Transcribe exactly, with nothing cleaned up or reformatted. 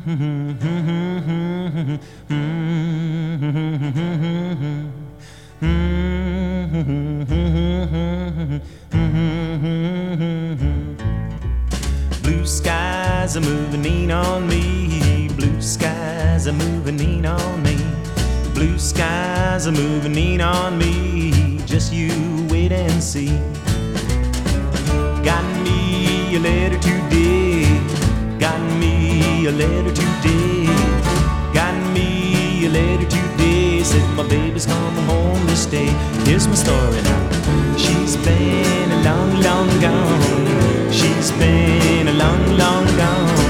Blue skies are moving in on me. Blue skies are moving in on me. Blue skies are moving in on me. Just you wait and see. Got me a letter today. Got me a letter today. Got me a letter today. Said my baby's coming home to stay. Here's my story now. She's been a long, long gone. She's been a long, long gone.